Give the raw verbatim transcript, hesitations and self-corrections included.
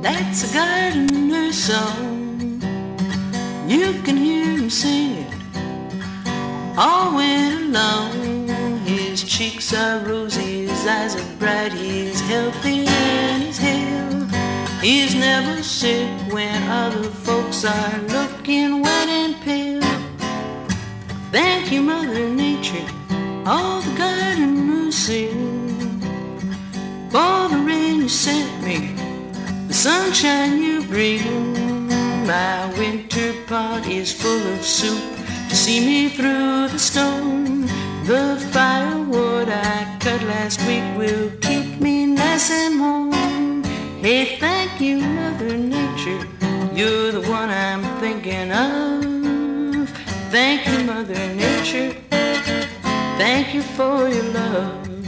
That's a gardener's song. You can hear him sing it all winter long. His cheeks are rosy, his eyes are bright, he's healthy and he's hale. He's never sick when other folks are looking wet and pale. Thank you, Mother Nature, all the gardeners sing, for the rain you sent me, the sunshine you bring. My winter pot is full of soup to see me through the storm. The firewood I cut last week will keep me nice and warm. Hey, thank you, Mother Nature, you're the one I'm thinking of. Thank you, Mother Nature, thank you for your love.